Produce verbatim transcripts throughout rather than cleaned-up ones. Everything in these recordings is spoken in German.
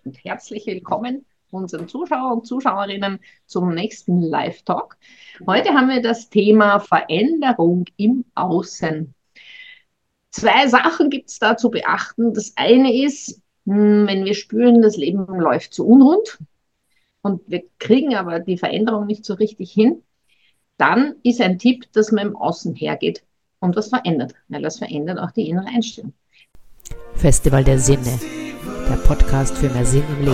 und herzlich willkommen unseren Zuschauern und Zuschauerinnen zum nächsten Live-Talk. Heute haben wir das Thema Veränderung im Außen. Zwei Sachen gibt es da zu beachten. Das eine ist, wenn wir spüren, das Leben läuft so unrund und wir kriegen aber die Veränderung nicht so richtig hin, dann ist ein Tipp, dass man im Außen hergeht und was verändert, weil das verändert auch die innere Einstellung. Festival der Sinne, der Podcast für mehr Sinn im Leben.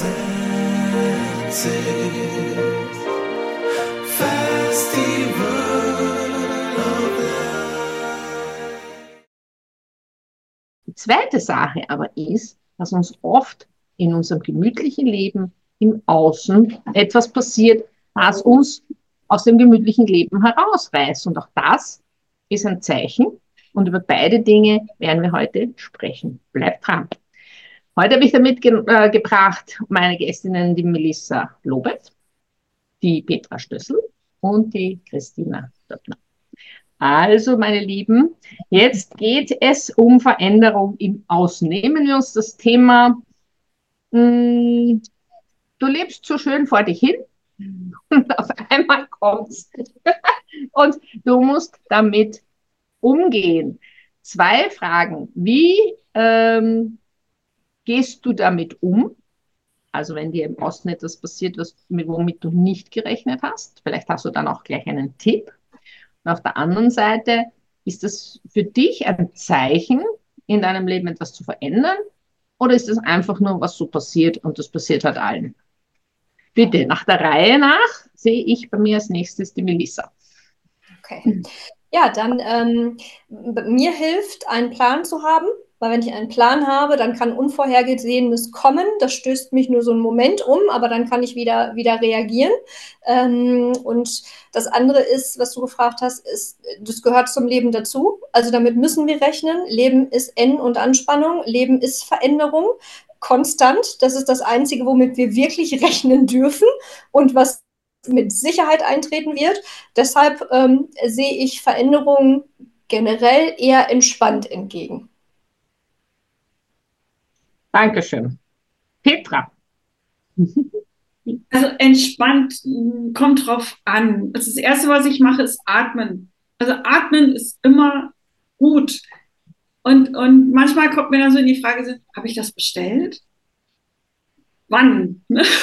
Die zweite Sache aber ist, dass uns oft in unserem gemütlichen Leben im Außen etwas passiert, was uns aus dem gemütlichen Leben herausreißt. Und auch das ist ein Zeichen. Und über beide Dinge werden wir heute sprechen. Bleibt dran. Heute habe ich damit ge äh, gebracht meine Gästinnen, die Melissa Lobet, die Petra Stössel und die Christina Döppner. Also, meine Lieben, jetzt geht es um Veränderung im Außen. Nehmen wir uns das Thema, mh, du lebst so schön vor dich hin und auf einmal kommt's. Und du musst damit umgehen. Zwei Fragen. Wie ähm, gehst du damit um? Also wenn dir im Außen etwas passiert, was, womit du nicht gerechnet hast. Vielleicht hast du dann auch gleich einen Tipp. Und auf der anderen Seite, ist das für dich ein Zeichen, in deinem Leben etwas zu verändern? Oder ist das einfach nur, was so passiert und das passiert halt allen? Bitte, nach der Reihe nach sehe ich bei mir als nächstes die Melissa. Okay. Ja, dann ähm, mir hilft, einen Plan zu haben, weil wenn ich einen Plan habe, dann kann Unvorhergesehenes kommen. Das stößt mich nur so einen Moment um, aber dann kann ich wieder, wieder reagieren. Ähm, und das andere ist, was du gefragt hast, ist, das gehört zum Leben dazu. Also damit müssen wir rechnen. Leben ist N und Anspannung. Leben ist Veränderung. Konstant. Das ist das Einzige, womit wir wirklich rechnen dürfen und was mit Sicherheit eintreten wird. Deshalb ähm, sehe ich Veränderungen generell eher entspannt entgegen. Dankeschön. Petra. Also entspannt kommt drauf an. Also das Erste, was ich mache, ist atmen. Also atmen ist immer gut. Und, und manchmal kommt mir dann so in die Frage, habe ich das bestellt? Wann?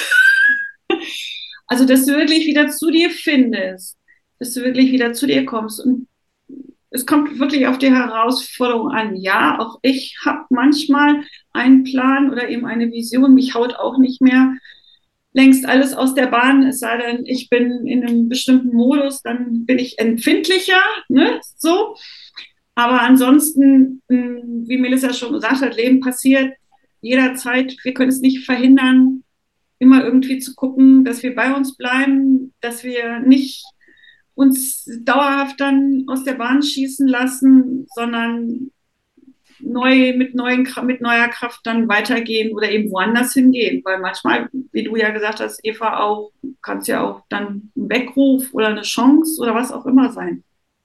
Also, dass du wirklich wieder zu dir findest, dass du wirklich wieder zu dir kommst. Und es kommt wirklich auf die Herausforderung an. Ja, auch ich habe manchmal einen Plan oder eben eine Vision. Mich haut auch nicht mehr längst alles aus der Bahn. Es sei denn, ich bin in einem bestimmten Modus, dann bin ich empfindlicher, ne? So. Aber ansonsten, wie Melissa schon gesagt hat, Leben passiert jederzeit. Wir können es nicht verhindern, immer irgendwie zu gucken, dass wir bei uns bleiben, dass wir nicht uns dauerhaft dann aus der Bahn schießen lassen, sondern neu, mit, neuen, mit neuer Kraft dann weitergehen oder eben woanders hingehen. Weil manchmal, wie du ja gesagt hast, Eva, auch, kann es ja auch dann ein Weckruf oder eine Chance oder was auch immer sein.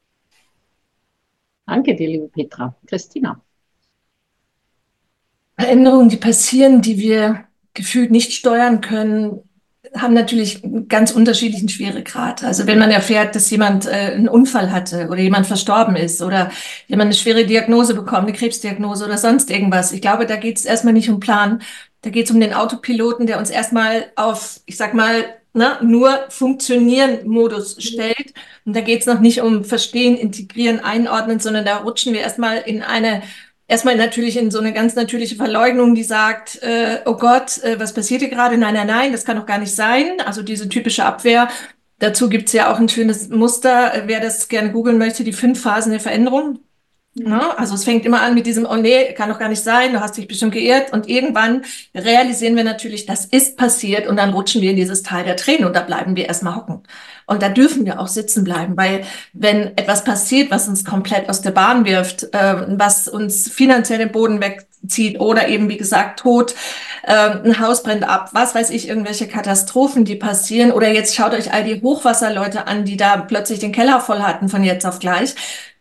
Danke dir, liebe Petra. Christina. Veränderungen, die passieren, die wir gefühlt nicht steuern können, haben natürlich einen ganz unterschiedlichen Schweregrad. Also wenn man erfährt, dass jemand äh, einen Unfall hatte oder jemand verstorben ist oder jemand eine schwere Diagnose bekommt, eine Krebsdiagnose oder sonst irgendwas. Ich glaube, da geht es erstmal nicht um Plan. Da geht es um den Autopiloten, der uns erstmal auf, ich sag mal, na, nur Funktionieren-Modus stellt. Und da geht es noch nicht um Verstehen, Integrieren, Einordnen, sondern da rutschen wir erstmal in eine Erstmal natürlich in so eine ganz natürliche Verleugnung, die sagt, äh, oh Gott, äh, was passiert hier gerade? Nein, nein, nein, das kann doch gar nicht sein. Also diese typische Abwehr. Dazu gibt's ja auch ein schönes Muster, wer das gerne googeln möchte, die fünf Phasen der Veränderung. Ja, also es fängt immer an mit diesem, oh nee, kann doch gar nicht sein, du hast dich bestimmt geirrt. Und irgendwann realisieren wir natürlich, das ist passiert und dann rutschen wir in dieses Tal der Tränen und da bleiben wir erstmal hocken. Und da dürfen wir auch sitzen bleiben, weil wenn etwas passiert, was uns komplett aus der Bahn wirft, äh, was uns finanziell den Boden wegzieht oder eben, wie gesagt, Tod, äh, ein Haus brennt ab, was weiß ich, irgendwelche Katastrophen, die passieren. Oder jetzt schaut euch all die Hochwasserleute an, die da plötzlich den Keller voll hatten von jetzt auf gleich.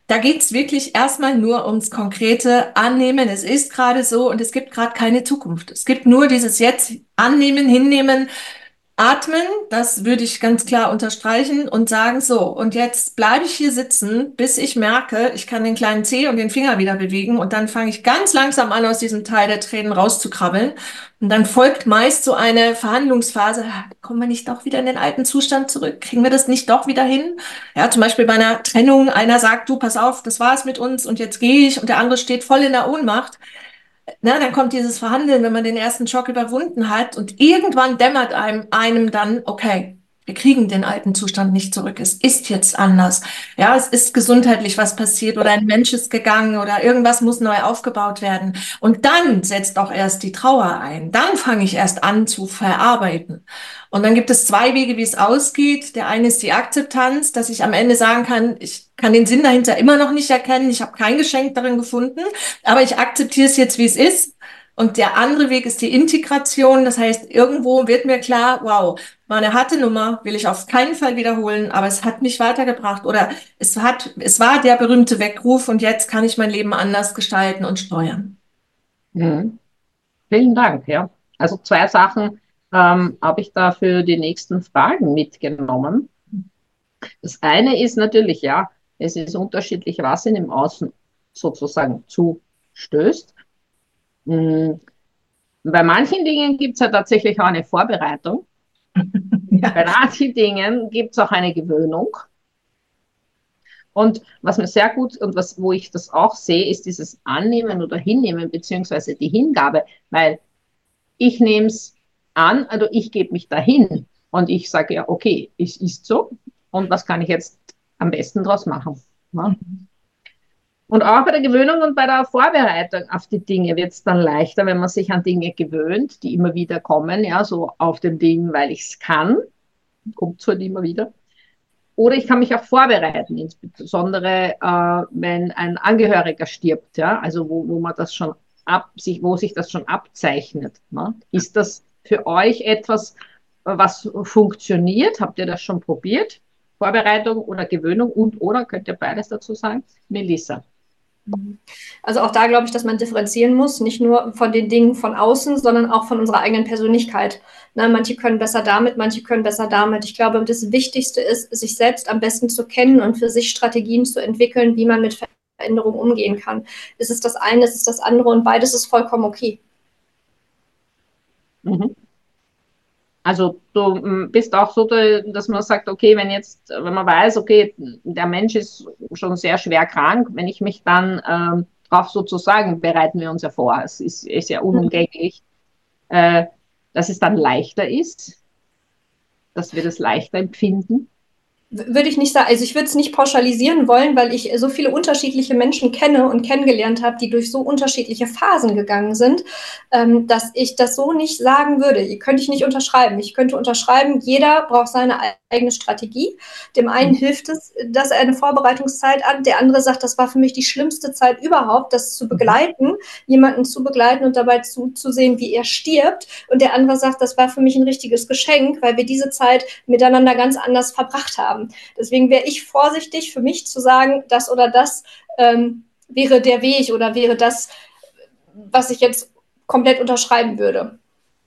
Da geht's wirklich erstmal nur ums konkrete Annehmen. Es ist gerade so und es gibt gerade keine Zukunft. Es gibt nur dieses Jetzt annehmen, hinnehmen, atmen. Das würde ich ganz klar unterstreichen und sagen, so, und jetzt bleibe ich hier sitzen, bis ich merke, ich kann den kleinen Zeh und den Finger wieder bewegen und dann fange ich ganz langsam an, aus diesem Teil der Tränen rauszukrabbeln. Und dann folgt meist so eine Verhandlungsphase. Ah, kommen wir nicht doch wieder in den alten Zustand zurück? Kriegen wir das nicht doch wieder hin? Ja, zum Beispiel bei einer Trennung, einer sagt, du, pass auf, das war's mit uns und jetzt gehe ich und der andere steht voll in der Ohnmacht. Na, dann kommt dieses Verhandeln, wenn man den ersten Schock überwunden hat und irgendwann dämmert einem, einem dann, okay, wir kriegen den alten Zustand nicht zurück. Es ist jetzt anders. Ja, es ist gesundheitlich was passiert oder ein Mensch ist gegangen oder irgendwas muss neu aufgebaut werden. Und dann setzt auch erst die Trauer ein. Dann fange ich erst an zu verarbeiten. Und dann gibt es zwei Wege, wie es ausgeht. Der eine ist die Akzeptanz, dass ich am Ende sagen kann, ich kann den Sinn dahinter immer noch nicht erkennen. Ich habe kein Geschenk darin gefunden, aber ich akzeptiere es jetzt, wie es ist. Und der andere Weg ist die Integration. Das heißt, irgendwo wird mir klar, wow, war eine harte Nummer, will ich auf keinen Fall wiederholen, aber es hat mich weitergebracht oder es hat, es war der berühmte Weckruf und jetzt kann ich mein Leben anders gestalten und steuern. Mhm. Vielen Dank, ja. Also zwei Sachen ähm, habe ich da für die nächsten Fragen mitgenommen. Das eine ist natürlich, ja, es ist unterschiedlich, was in dem Außen sozusagen zustößt. Mhm. Bei manchen Dingen gibt es ja tatsächlich auch eine Vorbereitung. Ja. Bei manchen Dingen gibt es auch eine Gewöhnung. Und was mir sehr gut und was, wo ich das auch sehe, ist dieses Annehmen oder Hinnehmen, beziehungsweise die Hingabe, weil ich nehme es an, also ich gebe mich dahin und ich sage ja, okay, es ist so und was kann ich jetzt am besten draus machen? Ne? Und auch bei der Gewöhnung und bei der Vorbereitung auf die Dinge wird es dann leichter, wenn man sich an Dinge gewöhnt, die immer wieder kommen, ja, so auf dem Ding, weil ich es kann, kommt es halt immer wieder. Oder ich kann mich auch vorbereiten, insbesondere äh, wenn ein Angehöriger stirbt, ja, also wo, wo man das schon ab, sich, wo sich das schon abzeichnet. Ne? Ist das für euch etwas, was funktioniert? Habt ihr das schon probiert? Vorbereitung oder Gewöhnung und oder könnt ihr beides dazu sagen? Melissa. Also auch da glaube ich, dass man differenzieren muss, nicht nur von den Dingen von außen, sondern auch von unserer eigenen Persönlichkeit. Na, manche können besser damit, manche können besser damit. Ich glaube, das Wichtigste ist, sich selbst am besten zu kennen und für sich Strategien zu entwickeln, wie man mit Veränderungen umgehen kann. Es ist das eine, es ist das andere und beides ist vollkommen okay. Mhm. Also du bist auch so, dass man sagt, okay, wenn jetzt, wenn man weiß, okay, der Mensch ist schon sehr schwer krank, wenn ich mich dann ähm, darauf sozusagen, bereiten wir uns ja vor, es ist, ist ja unumgänglich, äh, dass es dann leichter ist, dass wir das leichter empfinden. Würde ich nicht sagen, also ich würde es nicht pauschalisieren wollen, weil ich so viele unterschiedliche Menschen kenne und kennengelernt habe, die durch so unterschiedliche Phasen gegangen sind, ähm, dass ich das so nicht sagen würde. Die könnte ich nicht unterschreiben. Ich könnte unterschreiben, jeder braucht seine eigene Strategie. Dem einen mhm. hilft es, dass er eine Vorbereitungszeit an, der andere sagt, das war für mich die schlimmste Zeit überhaupt, das zu begleiten, mhm. jemanden zu begleiten und dabei zuzusehen, wie er stirbt. Und der andere sagt, das war für mich ein richtiges Geschenk, weil wir diese Zeit miteinander ganz anders verbracht haben. Deswegen wäre ich vorsichtig für mich zu sagen, das oder das ähm, wäre der Weg oder wäre das, was ich jetzt komplett unterschreiben würde.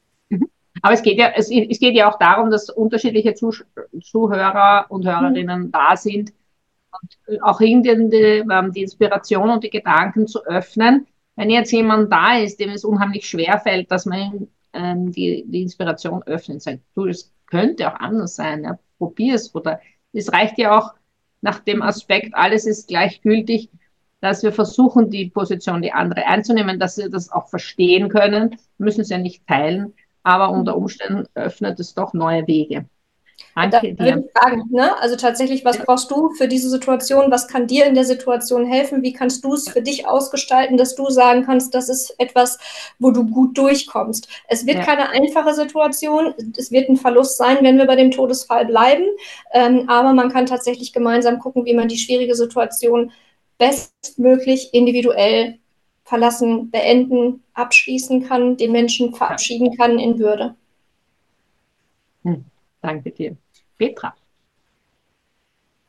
Aber es geht ja, es, es geht ja auch darum, dass unterschiedliche Zuh Zuhörer und Hörerinnen mhm. da sind und auch irgendwie die, die Inspiration und die Gedanken zu öffnen. Wenn jetzt jemand da ist, dem es unheimlich schwer fällt, dass man ähm, die, die Inspiration öffnet, sagt, du, es könnte auch anders sein, ja, probier es oder es reicht ja auch nach dem Aspekt, alles ist gleichgültig, dass wir versuchen, die Position, die andere einzunehmen, dass wir das auch verstehen können, wir müssen es ja nicht teilen, aber unter Umständen öffnet es doch neue Wege. Danke da dir. Würde ich fragen, ne? Also tatsächlich, was brauchst du für diese Situation? Was kann dir in der Situation helfen? Wie kannst du es für dich ausgestalten, dass du sagen kannst, das ist etwas, wo du gut durchkommst? Es wird ja. keine einfache Situation. Es wird ein Verlust sein, wenn wir bei dem Todesfall bleiben. Ähm, aber man kann tatsächlich gemeinsam gucken, wie man die schwierige Situation bestmöglich individuell verlassen, beenden, abschließen kann, den Menschen verabschieden kann in Würde. Hm. Danke dir. Petra.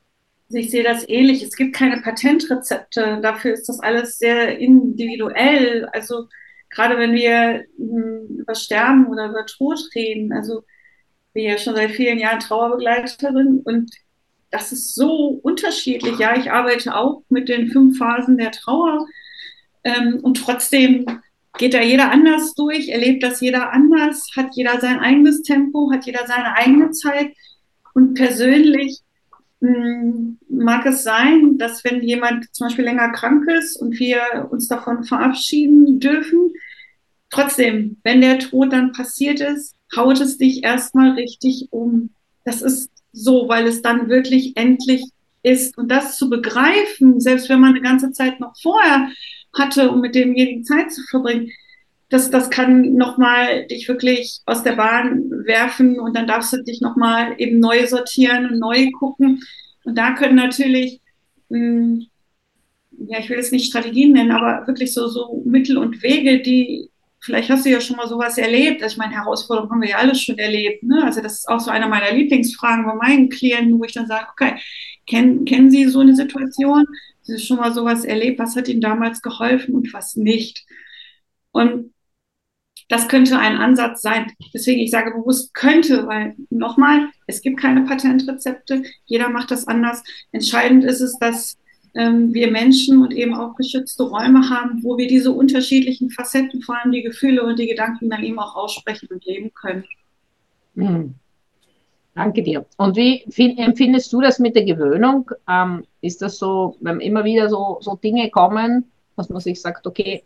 Also ich sehe das ähnlich. Es gibt keine Patentrezepte. Dafür ist das alles sehr individuell. Also gerade wenn wir mh, über Sterben oder über Tod reden, also ich bin ja schon seit vielen Jahren Trauerbegleiterin und das ist so unterschiedlich. Ja, ich arbeite auch mit den fünf Phasen der Trauer ähm, und trotzdem geht da jeder anders durch, erlebt das jeder anders, hat jeder sein eigenes Tempo, hat jeder seine eigene Zeit und persönlich mag es sein, dass wenn jemand zum Beispiel länger krank ist und wir uns davon verabschieden dürfen, trotzdem, wenn der Tod dann passiert ist, haut es dich erstmal richtig um. Das ist so, weil es dann wirklich endlich ist. Und das zu begreifen, selbst wenn man eine ganze Zeit noch vorher hatte, um mit demjenigen Zeit zu verbringen, das, das kann nochmal dich wirklich aus der Bahn werfen und dann darfst du dich nochmal eben neu sortieren und neu gucken. Und da können natürlich, mh, ja, ich will es nicht Strategien nennen, aber wirklich so, so Mittel und Wege, die, vielleicht hast du ja schon mal sowas erlebt. Also ich meine, Herausforderungen haben wir ja alles schon erlebt. Ne? Also das ist auch so eine meiner Lieblingsfragen bei meinen Klienten, wo ich dann sage, okay, kennen, kennen Sie so eine Situation? Sie haben schon mal sowas erlebt? Was hat Ihnen damals geholfen und was nicht? Und das könnte ein Ansatz sein. Deswegen, ich sage bewusst könnte, weil nochmal, es gibt keine Patentrezepte, jeder macht das anders. Entscheidend ist es, dass ähm, wir Menschen und eben auch geschützte Räume haben, wo wir diese unterschiedlichen Facetten, vor allem die Gefühle und die Gedanken dann eben auch aussprechen und leben können. Hm. Danke dir. Und wie empfindest du das mit der Gewöhnung? Ähm, ist das so, wenn immer wieder so, so Dinge kommen, dass man sich sagt, okay,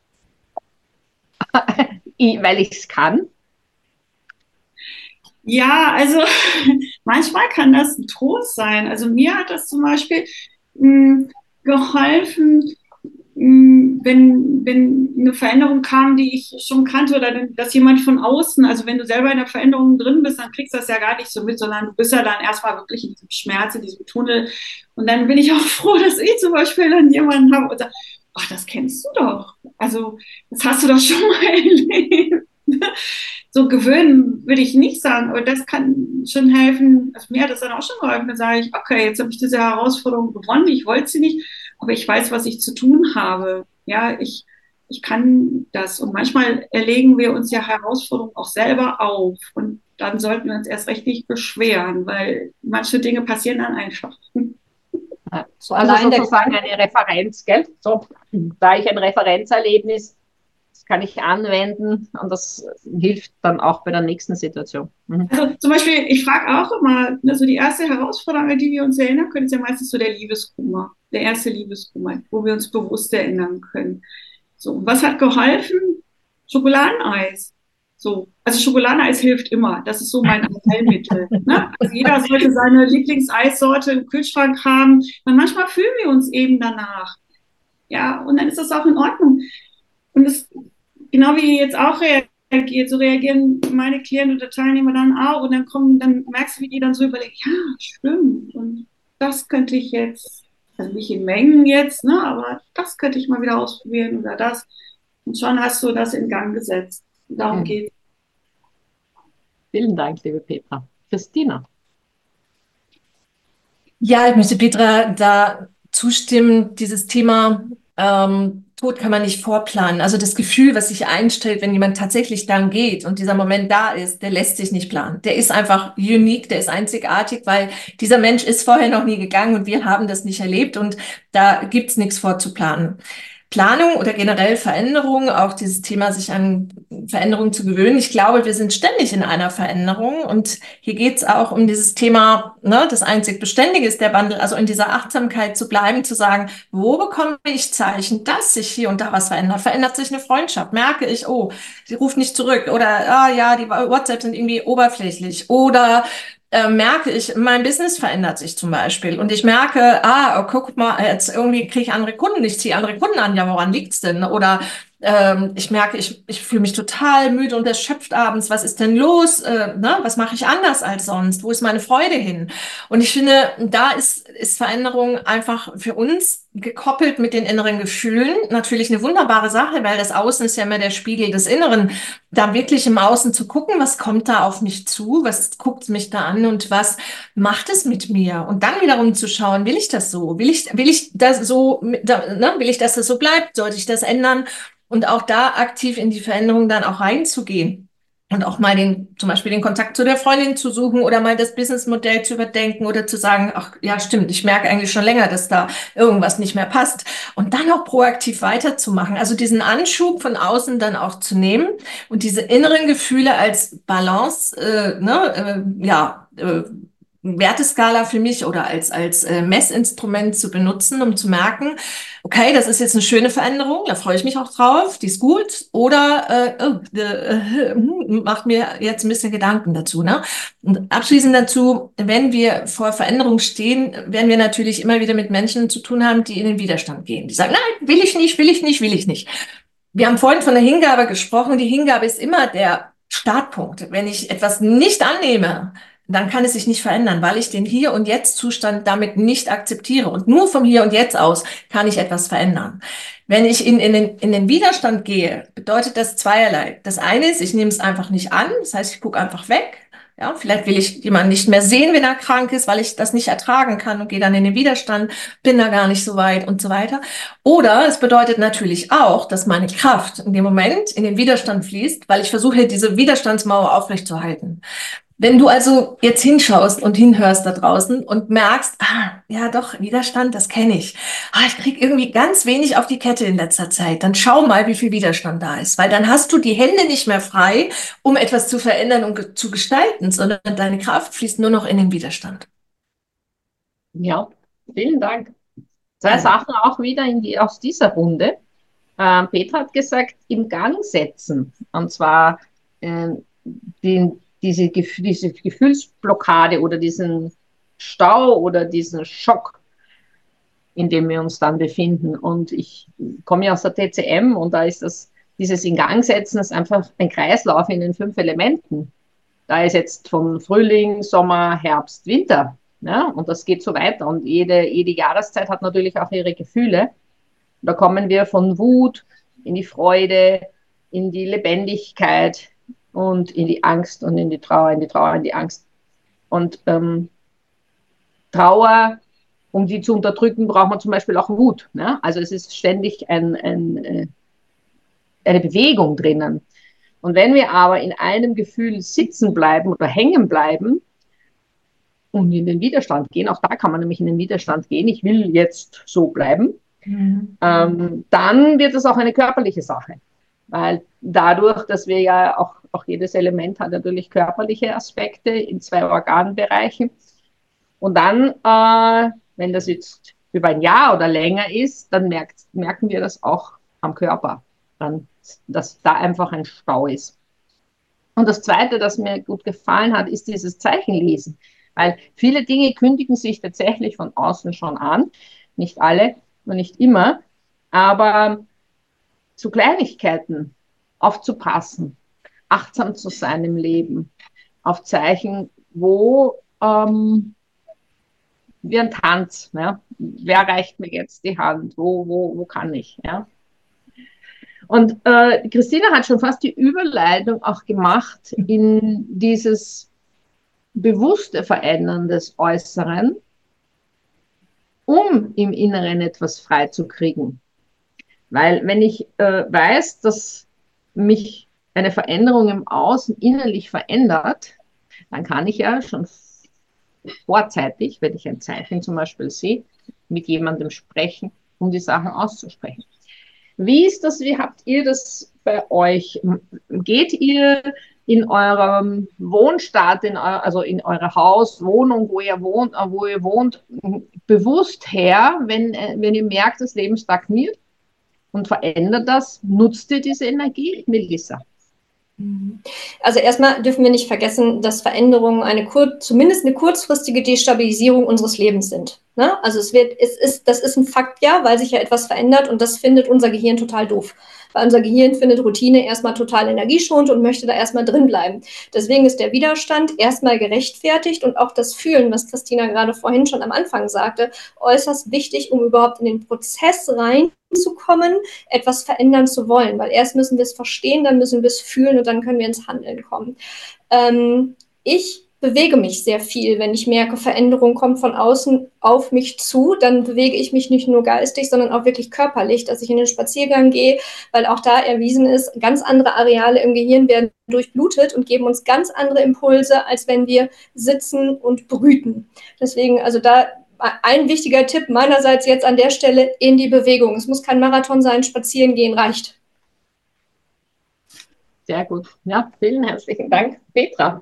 ich, weil ich es kann? Ja, also manchmal kann das ein Trost sein. Also mir hat das zum Beispiel mh, geholfen, mh, wenn, wenn eine Veränderung kam, die ich schon kannte oder dass jemand von außen, also wenn du selber in der Veränderung drin bist, dann kriegst du das ja gar nicht so mit, sondern du bist ja dann erstmal wirklich in diesem Schmerz, in diesem Tunnel. Und dann bin ich auch froh, dass ich zum Beispiel dann jemanden habe und sage, ach, das kennst du doch. Also, das hast du doch schon mal erlebt. So gewöhnen würde ich nicht sagen, aber das kann schon helfen. Also mir hat das dann auch schon geholfen. Dann sage ich, okay, jetzt habe ich diese Herausforderung gewonnen. Ich wollte sie nicht, aber ich weiß, was ich zu tun habe. Ja, ich, ich kann das. Und manchmal erlegen wir uns ja Herausforderungen auch selber auf. Und dann sollten wir uns erst recht nicht beschweren, weil manche Dinge passieren dann einfach. So also sozusagen eine Referenz, gell? So, da ich ein Referenzerlebnis, das kann ich anwenden und das hilft dann auch bei der nächsten Situation. Mhm. Also zum Beispiel, ich frage auch immer, also die erste Herausforderung, an die wir uns erinnern können, ist ja meistens so der Liebeskummer, der erste Liebeskummer, wo wir uns bewusst erinnern können. So, was hat geholfen? Schokoladeneis. So, also Schokoladeneis hilft immer. Das ist so mein Heilmittel. Ne? Also jeder sollte seine Lieblingseissorte im Kühlschrank haben. Und manchmal fühlen wir uns eben danach. Ja, und dann ist das auch in Ordnung. Und es, genau wie ihr jetzt auch reagiert, so reagieren meine Klienten oder Teilnehmer dann auch. Und dann kommen, dann merkst du, wie die dann so überlegen, ja, stimmt. Und das könnte ich jetzt, also nicht in Mengen jetzt, ne, aber das könnte ich mal wieder ausprobieren oder das. Und schon hast du das in Gang gesetzt. Darum geht es. Vielen Dank, liebe Petra. Christina. Ja, ich möchte Petra da zustimmen. Dieses Thema ähm, Tod kann man nicht vorplanen. Also das Gefühl, was sich einstellt, wenn jemand tatsächlich dann geht und dieser Moment da ist, der lässt sich nicht planen. Der ist einfach unique, der ist einzigartig, weil dieser Mensch ist vorher noch nie gegangen und wir haben das nicht erlebt und da gibt's nichts vorzuplanen. Planung oder generell Veränderung, auch dieses Thema, sich an Veränderungen zu gewöhnen. Ich glaube, wir sind ständig in einer Veränderung und hier geht es auch um dieses Thema, ne, das einzig Beständige ist der Wandel, also in dieser Achtsamkeit zu bleiben, zu sagen, wo bekomme ich Zeichen, dass sich hier und da was verändert? Verändert sich eine Freundschaft? Merke ich, oh, sie ruft nicht zurück oder, ah ja, die WhatsApp sind irgendwie oberflächlich oder Äh, merke ich, mein Business verändert sich zum Beispiel und ich merke, ah, oh, guck mal, jetzt irgendwie kriege ich andere Kunden, ich ziehe andere Kunden an, ja, woran liegt's denn? Oder ähm, ich merke, ich, ich fühle mich total müde und erschöpft abends, was ist denn los? Äh, ne? Was mache ich anders als sonst? Wo ist meine Freude hin? Und ich finde, da ist, ist Veränderung einfach für uns gekoppelt mit den inneren Gefühlen. Natürlich eine wunderbare Sache, weil das Außen ist ja immer der Spiegel des Inneren. Da wirklich im Außen zu gucken, was kommt da auf mich zu, was guckt mich da an und was macht es mit mir? Und dann wiederum zu schauen, will ich das so? Will ich, will ich das so, da, ne? Will ich, dass das so bleibt? Sollte ich das ändern? Und auch da aktiv in die Veränderung dann auch reinzugehen. Und auch mal den, zum Beispiel den Kontakt zu der Freundin zu suchen oder mal das Businessmodell zu überdenken oder zu sagen, ach ja, stimmt, ich merke eigentlich schon länger, dass da irgendwas nicht mehr passt. Und dann auch proaktiv weiterzumachen. Also diesen Anschub von außen dann auch zu nehmen und diese inneren Gefühle als Balance, äh, ne, äh, ja, äh, Werteskala für mich oder als, als äh, Messinstrument zu benutzen, um zu merken, okay, das ist jetzt eine schöne Veränderung, da freue ich mich auch drauf, die ist gut, oder äh, oh, äh, äh, macht mir jetzt ein bisschen Gedanken dazu. Ne? Und abschließend dazu, wenn wir vor Veränderung stehen, werden wir natürlich immer wieder mit Menschen zu tun haben, die in den Widerstand gehen. Die sagen, nein, will ich nicht, will ich nicht, will ich nicht. Wir haben vorhin von der Hingabe gesprochen. Die Hingabe ist immer der Startpunkt. Wenn ich etwas nicht annehme, dann kann es sich nicht verändern, weil ich den Hier- und Jetzt-Zustand damit nicht akzeptiere. Und nur vom Hier und Jetzt aus kann ich etwas verändern. Wenn ich in, in, den, in den Widerstand gehe, bedeutet das zweierlei. Das eine ist, ich nehme es einfach nicht an. Das heißt, ich gucke einfach weg. Ja, vielleicht will ich jemanden nicht mehr sehen, wenn er krank ist, weil ich das nicht ertragen kann und gehe dann in den Widerstand, bin da gar nicht so weit und so weiter. Oder es bedeutet natürlich auch, dass meine Kraft in dem Moment in den Widerstand fließt, weil ich versuche, diese Widerstandsmauer aufrechtzuerhalten. Wenn du also jetzt hinschaust und hinhörst da draußen und merkst, ah, ja doch, Widerstand, das kenne ich. Ah, ich kriege irgendwie ganz wenig auf die Kette in letzter Zeit. Dann schau mal, wie viel Widerstand da ist. Weil dann hast du die Hände nicht mehr frei, um etwas zu verändern und ge zu gestalten, sondern deine Kraft fließt nur noch in den Widerstand. Ja, vielen Dank. Zwei Sachen auch wieder in die, aus dieser Runde. Ähm, Petra hat gesagt, im Gang setzen. Und zwar ähm, den Diese, diese Gefühlsblockade oder diesen Stau oder diesen Schock, in dem wir uns dann befinden. Und ich komme ja aus der T C M und da ist das, dieses In Gang setzen, ist einfach ein Kreislauf in den fünf Elementen. Da ist jetzt von Frühling, Sommer, Herbst, Winter. Ja, und das geht so weiter. Und jede, jede Jahreszeit hat natürlich auch ihre Gefühle. Da kommen wir von Wut in die Freude, in die Lebendigkeit, und in die Angst und in die Trauer, in die Trauer, in die Angst. Und ähm, Trauer, um die zu unterdrücken, braucht man zum Beispiel auch Wut. Ne? Also es ist ständig ein, ein, äh, eine Bewegung drinnen. Und wenn wir aber in einem Gefühl sitzen bleiben oder hängen bleiben und in den Widerstand gehen, auch da kann man nämlich in den Widerstand gehen, ich will jetzt so bleiben, mhm. ähm, dann wird es auch eine körperliche Sache. Weil dadurch, dass wir ja auch, auch jedes Element hat natürlich körperliche Aspekte in zwei Organbereichen. Und dann, äh, wenn das jetzt über ein Jahr oder länger ist, dann merkt, merken wir das auch am Körper, dann, dass da einfach ein Stau ist. Und das Zweite, das mir gut gefallen hat, ist dieses Zeichenlesen. Weil viele Dinge kündigen sich tatsächlich von außen schon an. Nicht alle und nicht immer. Aber zu Kleinigkeiten aufzupassen, achtsam zu sein im Leben, auf Zeichen, wo ähm, wie ein Tanz, ja? Wer reicht mir jetzt die Hand, wo, wo, wo kann ich, ja? Und äh, Christina hat schon fast die Überleitung auch gemacht in dieses bewusste Verändern des Äußeren, um im Inneren etwas freizukriegen. Weil wenn ich äh, weiß, dass mich eine Veränderung im Außen innerlich verändert, dann kann ich ja schon vorzeitig, wenn ich ein Zeichen zum Beispiel sehe, mit jemandem sprechen, um die Sachen auszusprechen. Wie ist das, wie habt ihr das bei euch? Geht ihr in eurem Wohnstaat, in eu also in eurer Haus, Wohnung, wo ihr wohnt, wo ihr wohnt, bewusst her, wenn, wenn ihr merkt, das Leben stagniert? Und verändert das? Nutzt ihr diese Energie? Melissa? Also erstmal dürfen wir nicht vergessen, dass Veränderungen eine kur zumindest eine kurzfristige Destabilisierung unseres Lebens sind. Ne? Also es wird, es ist, das ist ein Fakt, ja, weil sich ja etwas verändert und das findet unser Gehirn total doof. weil unser Gehirn findet Routine erstmal total energieschonend und möchte da erstmal drin bleiben. Deswegen ist der Widerstand erstmal gerechtfertigt und auch das Fühlen, was Christina gerade vorhin schon am Anfang sagte, äußerst wichtig, um überhaupt in den Prozess reinzukommen, etwas verändern zu wollen, weil erst müssen wir es verstehen, dann müssen wir es fühlen und dann können wir ins Handeln kommen. Ähm, ich bewege mich sehr viel, wenn ich merke, Veränderung kommt von außen auf mich zu, dann bewege ich mich nicht nur geistig, sondern auch wirklich körperlich, dass ich in den Spaziergang gehe, weil auch da erwiesen ist, ganz andere Areale im Gehirn werden durchblutet und geben uns ganz andere Impulse, als wenn wir sitzen und brüten. Deswegen, also da ein wichtiger Tipp meinerseits jetzt an der Stelle, in die Bewegung. Es muss kein Marathon sein, spazieren gehen reicht. Sehr gut. Ja, vielen herzlichen Dank, Petra.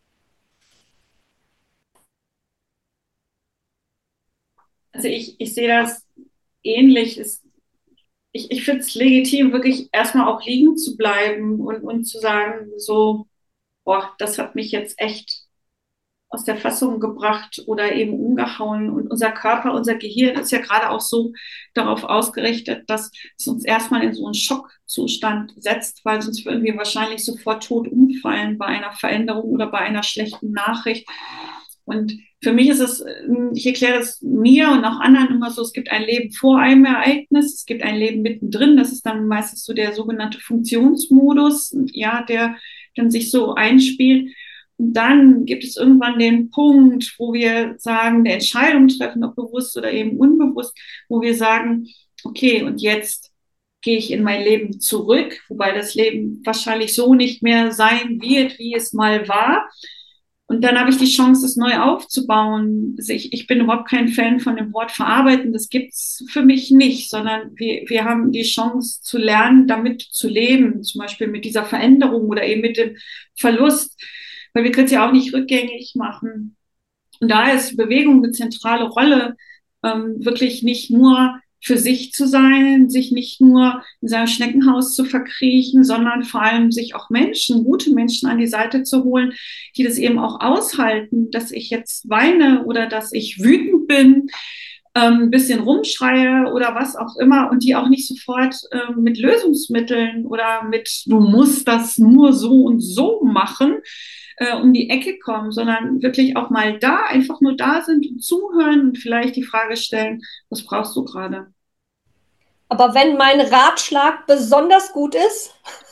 Also ich, ich sehe das ähnlich. Es, ich ich finde es legitim, wirklich erstmal auch liegen zu bleiben und, und zu sagen, so, boah, das hat mich jetzt echt aus der Fassung gebracht oder eben umgehauen. Und unser Körper, unser Gehirn ist ja gerade auch so darauf ausgerichtet, dass es uns erstmal in so einen Schockzustand setzt, weil sonst würden wir wahrscheinlich sofort tot umfallen bei einer Veränderung oder bei einer schlechten Nachricht. Und für mich ist es, ich erkläre das mir und auch anderen immer so, es gibt ein Leben vor einem Ereignis, es gibt ein Leben mittendrin, das ist dann meistens so der sogenannte Funktionsmodus, ja, der dann sich so einspielt. Und dann gibt es irgendwann den Punkt, wo wir sagen, eine Entscheidung treffen, ob bewusst oder eben unbewusst, wo wir sagen, okay, und jetzt gehe ich in mein Leben zurück, wobei das Leben wahrscheinlich so nicht mehr sein wird, wie es mal war. Und dann habe ich die Chance, es neu aufzubauen. Also ich, ich bin überhaupt kein Fan von dem Wort verarbeiten. Das gibt's für mich nicht, sondern wir, wir haben die Chance zu lernen, damit zu leben. Zum Beispiel mit dieser Veränderung oder eben mit dem Verlust. Weil wir können es ja auch nicht rückgängig machen. Und da ist Bewegung eine zentrale Rolle, ähm, wirklich nicht nur für sich zu sein, sich nicht nur in seinem Schneckenhaus zu verkriechen, sondern vor allem sich auch Menschen, gute Menschen an die Seite zu holen, die das eben auch aushalten, dass ich jetzt weine oder dass ich wütend bin, ähm, ein bisschen rumschreie oder was auch immer und die auch nicht sofort ähm, mit Lösungsmitteln oder mit du musst das nur so und so machen, äh, um die Ecke kommen, sondern wirklich auch mal da, einfach nur da sind und zuhören und vielleicht die Frage stellen, was brauchst du gerade? Aber wenn mein Ratschlag besonders gut ist,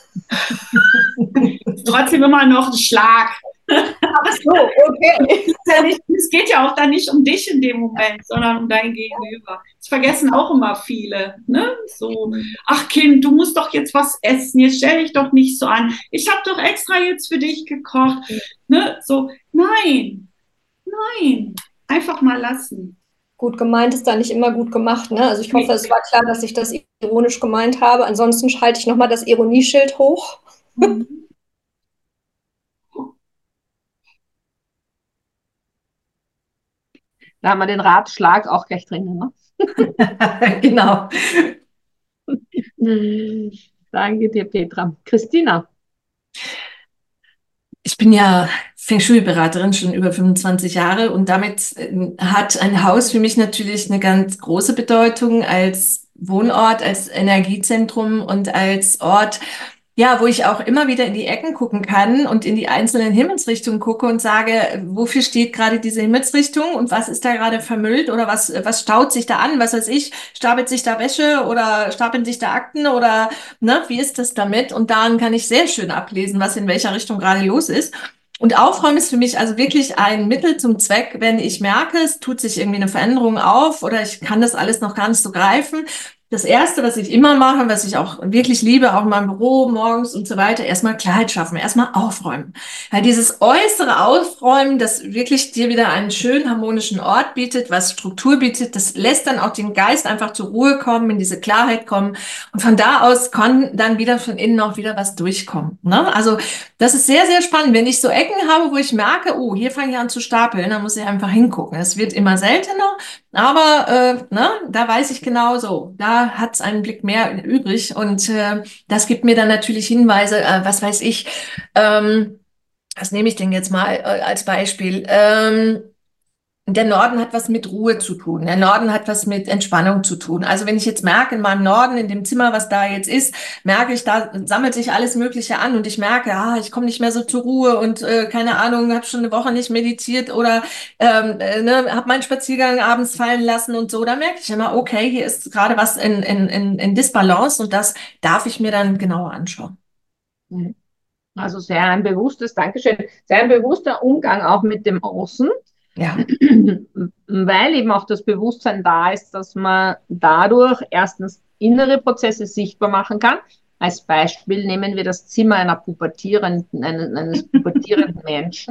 trotzdem immer noch ein Schlag. Ach so, okay. Es geht ja auch dann nicht um dich in dem Moment, sondern um dein Gegenüber. Das vergessen auch immer viele. Ne? So, ach Kind, du musst doch jetzt was essen, jetzt stell dich doch nicht so an. Ich habe doch extra jetzt für dich gekocht. Ne? So, nein, nein, einfach mal lassen. Gut gemeint ist da nicht immer gut gemacht. Ne? Also ich hoffe, es war klar, dass ich das ironisch gemeint habe. Ansonsten schalte ich nochmal das Ironieschild hoch. Mhm. Da haben wir den Ratschlag auch gleich drin. Ne? Genau. Danke dir, Petra. Christina. Ich bin ja Feng Shui-Beraterin schon über fünfundzwanzig Jahre und damit hat ein Haus für mich natürlich eine ganz große Bedeutung als Wohnort, als Energiezentrum und als Ort, ja, wo ich auch immer wieder in die Ecken gucken kann und in die einzelnen Himmelsrichtungen gucke und sage, wofür steht gerade diese Himmelsrichtung und was ist da gerade vermüllt oder was, was staut sich da an? Was weiß ich, stapelt sich da Wäsche oder stapeln sich da Akten oder, ne, wie ist das damit? Und daran kann ich sehr schön ablesen, was in welcher Richtung gerade los ist. Und Aufräumen ist für mich also wirklich ein Mittel zum Zweck, wenn ich merke, es tut sich irgendwie eine Veränderung auf oder ich kann das alles noch gar nicht so greifen. Das Erste, was ich immer mache, was ich auch wirklich liebe, auch in meinem Büro morgens und so weiter, erstmal Klarheit schaffen, erstmal aufräumen. Weil dieses äußere Aufräumen, das wirklich dir wieder einen schönen harmonischen Ort bietet, was Struktur bietet, das lässt dann auch den Geist einfach zur Ruhe kommen, in diese Klarheit kommen. Und von da aus kann dann wieder von innen auch wieder was durchkommen. Ne? Also das ist sehr, sehr spannend. Wenn ich so Ecken habe, wo ich merke, oh, hier fange ich an zu stapeln, dann muss ich einfach hingucken. Es wird immer seltener, aber äh, ne, da weiß ich genau so, da hat es einen Blick mehr übrig und äh, das gibt mir dann natürlich Hinweise, äh, was weiß ich, ähm, was nehme ich denn jetzt mal äh, als Beispiel? Ähm, Der Norden hat was mit Ruhe zu tun. Der Norden hat was mit Entspannung zu tun. Also wenn ich jetzt merke, in meinem Norden, in dem Zimmer, was da jetzt ist, merke ich, da sammelt sich alles Mögliche an und ich merke, ah, ich komme nicht mehr so zur Ruhe und äh, keine Ahnung, habe schon eine Woche nicht meditiert oder ähm, äh, ne, habe meinen Spaziergang abends fallen lassen und so. Da merke ich immer, okay, hier ist gerade was in, in, in, in Disbalance und das darf ich mir dann genauer anschauen. Also sehr ein bewusstes, Dankeschön, sehr ein bewusster Umgang auch mit dem Außen. Ja. Weil eben auch das Bewusstsein da ist, dass man dadurch erstens innere Prozesse sichtbar machen kann. Als Beispiel nehmen wir das Zimmer einer pubertierenden, eines pubertierenden Menschen.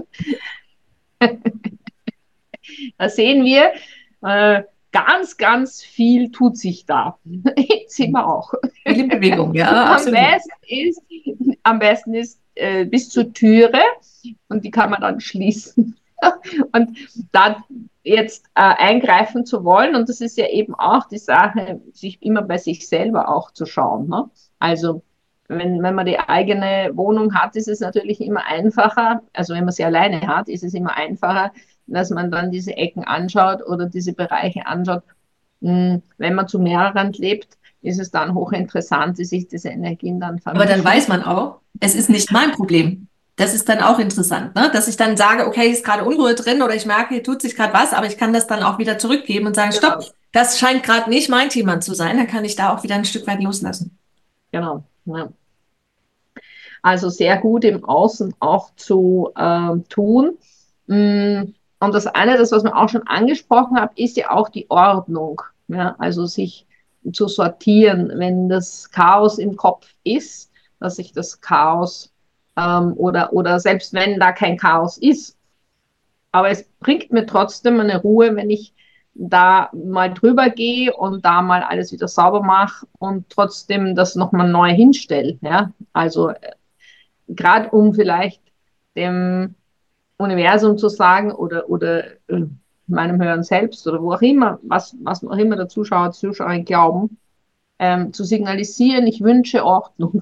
Da sehen wir, äh, ganz, ganz viel tut sich da. Im Zimmer auch. Viele Bewegung, ja, absolut. Am besten ist, am besten ist äh, bis zur Türe und die kann man dann schließen. Und da jetzt äh, eingreifen zu wollen, und das ist ja eben auch die Sache, sich immer bei sich selber auch zu schauen. Ne? Also wenn, wenn man die eigene Wohnung hat, ist es natürlich immer einfacher, also wenn man sie alleine hat, ist es immer einfacher, dass man dann diese Ecken anschaut oder diese Bereiche anschaut. Hm, wenn man zu mehreren lebt, ist es dann hochinteressant, wie sich diese Energien dann vermischen. Aber dann weiß man auch, es ist nicht mein Problem. Das ist dann auch interessant, ne? Dass ich dann sage, okay, ist gerade Unruhe drin oder ich merke, hier tut sich gerade was, aber ich kann das dann auch wieder zurückgeben und sagen, Genau. Stopp, das scheint gerade nicht mein Thema zu sein, dann kann ich da auch wieder ein Stück weit loslassen. Genau. Ja. Also sehr gut im Außen auch zu äh, tun. Und das eine, das was wir auch schon angesprochen haben, ist ja auch die Ordnung. Ja? Also sich zu sortieren, wenn das Chaos im Kopf ist, dass sich das Chaos ähm, oder, oder selbst wenn da kein Chaos ist, aber es bringt mir trotzdem eine Ruhe, wenn ich da mal drüber gehe und da mal alles wieder sauber mache und trotzdem das nochmal neu hinstelle. Ja? Also äh, gerade um vielleicht dem Universum zu sagen oder, oder äh, meinem Höheren Selbst oder wo auch immer, was, was auch immer der Zuschauer, Zuschauer glauben, ähm, zu signalisieren, ich wünsche Ordnung.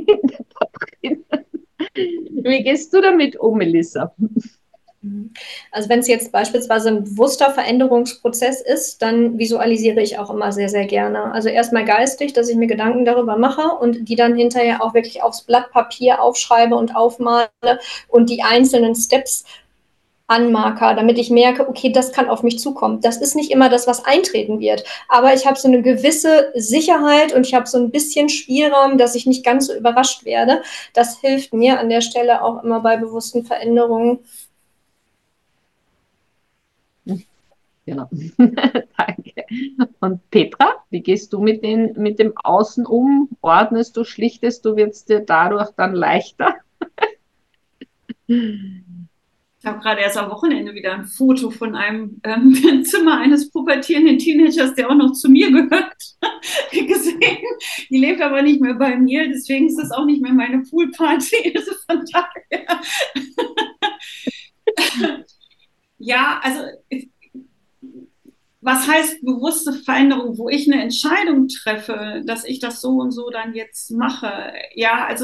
Wie gehst du damit um, Melissa? Also wenn es jetzt beispielsweise ein bewusster Veränderungsprozess ist, dann visualisiere ich auch immer sehr, sehr gerne. Also erstmal geistig, dass ich mir Gedanken darüber mache und die dann hinterher auch wirklich aufs Blatt Papier aufschreibe und aufmale und die einzelnen Steps anmarker, damit ich merke, okay, das kann auf mich zukommen. Das ist nicht immer das, was eintreten wird, aber ich habe so eine gewisse Sicherheit und ich habe so ein bisschen Spielraum, dass ich nicht ganz so überrascht werde. Das hilft mir an der Stelle auch immer bei bewussten Veränderungen. Genau. Danke. Und Petra, wie gehst du mit, den, mit dem Außen um? Ordnest du, schlichtest du, wird es dir dadurch dann leichter? Ich habe gerade erst am Wochenende wieder ein Foto von einem ähm, Zimmer eines pubertierenden Teenagers, der auch noch zu mir gehört, gesehen. Die lebt aber nicht mehr bei mir, deswegen ist das auch nicht mehr meine Poolparty. Also von daher. Ja, also was heißt bewusste Veränderung, wo ich eine Entscheidung treffe, dass ich das so und so dann jetzt mache? Ja, also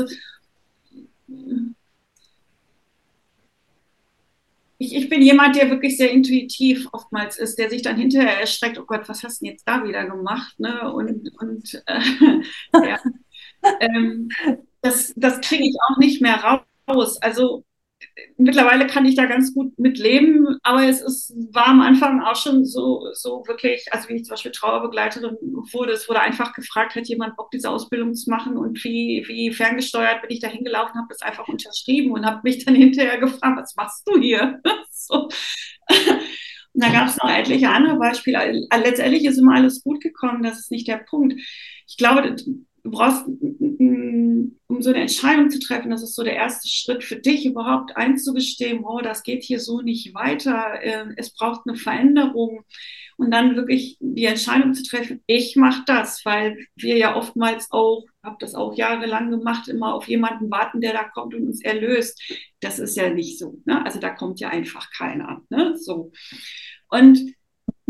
Ich, ich bin jemand, der wirklich sehr intuitiv oftmals ist, der sich dann hinterher erschreckt, oh Gott, was hast du denn jetzt da wieder gemacht? Ne? Und, und äh, ja, ähm, das, das kriege ich auch nicht mehr raus. Also mittlerweile kann ich da ganz gut mit leben, aber es ist, war am Anfang auch schon so, so wirklich, also wie ich zum Beispiel Trauerbegleiterin wurde, es wurde einfach gefragt, hat jemand Bock, diese Ausbildung zu machen und wie, wie ferngesteuert bin ich da hingelaufen, habe das einfach unterschrieben und habe mich dann hinterher gefragt, was machst du hier? So. Und da gab es noch etliche andere Beispiele. Letztendlich ist immer alles gut gekommen, das ist nicht der Punkt. Ich glaube, du brauchst, um so eine Entscheidung zu treffen, das ist so der erste Schritt für dich, überhaupt einzugestehen, oh, das geht hier so nicht weiter, es braucht eine Veränderung und dann wirklich die Entscheidung zu treffen, ich mache das, weil wir ja oftmals auch, habe das auch jahrelang gemacht, immer auf jemanden warten, der da kommt und uns erlöst. Das ist ja nicht so, ne? Also da kommt ja einfach keiner, ne? So. Und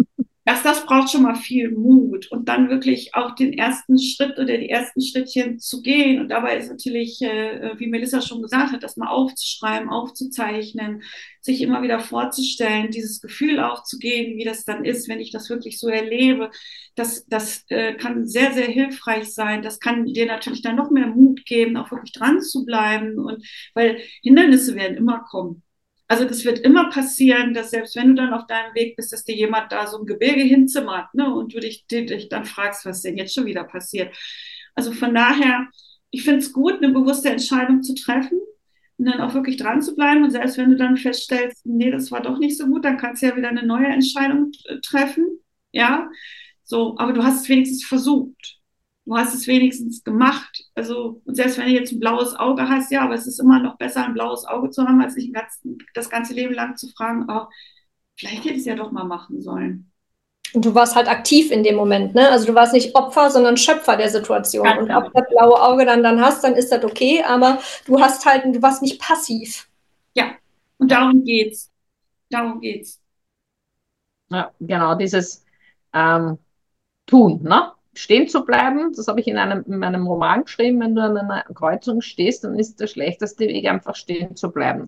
Das, das braucht schon mal viel Mut und dann wirklich auch den ersten Schritt oder die ersten Schrittchen zu gehen. Und dabei ist natürlich, äh, wie Melissa schon gesagt hat, das mal aufzuschreiben, aufzuzeichnen, sich immer wieder vorzustellen, dieses Gefühl aufzugehen, wie das dann ist, wenn ich das wirklich so erlebe. Das, das äh, kann sehr, sehr hilfreich sein. Das kann dir natürlich dann noch mehr Mut geben, auch wirklich dran zu bleiben. Und weil Hindernisse werden immer kommen. Also das wird immer passieren, dass selbst wenn du dann auf deinem Weg bist, dass dir jemand da so ein Gebirge hinzimmert, ne, und du dich, dich dann fragst, was denn jetzt schon wieder passiert. Also von daher, ich finde es gut, eine bewusste Entscheidung zu treffen und dann auch wirklich dran zu bleiben. Und selbst wenn du dann feststellst, nee, das war doch nicht so gut, dann kannst du ja wieder eine neue Entscheidung treffen. Ja, so, aber du hast es wenigstens versucht. Du hast es wenigstens gemacht. Also, und selbst wenn du jetzt ein blaues Auge hast, ja, aber es ist immer noch besser, ein blaues Auge zu haben, als sich ein ganz, das ganze Leben lang zu fragen, oh, vielleicht hätte ich es ja doch mal machen sollen. Und du warst halt aktiv in dem Moment, ne? Also du warst nicht Opfer, sondern Schöpfer der Situation. Ganz und genau. ob du das blaue Auge dann, dann hast, dann ist das okay, aber du hast halt, du warst nicht passiv. Ja, und darum geht's. Darum geht's. Ja, genau, dieses ähm, Tun, ne? Stehen zu bleiben, das habe ich in, einem, in meinem Roman geschrieben, wenn du an einer Kreuzung stehst, dann ist der schlechteste Weg einfach stehen zu bleiben.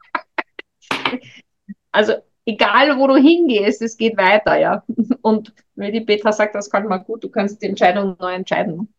Also egal, wo du hingehst, es geht weiter, ja. Und wie die Petra sagt, das kann man gut, du kannst die Entscheidung neu entscheiden.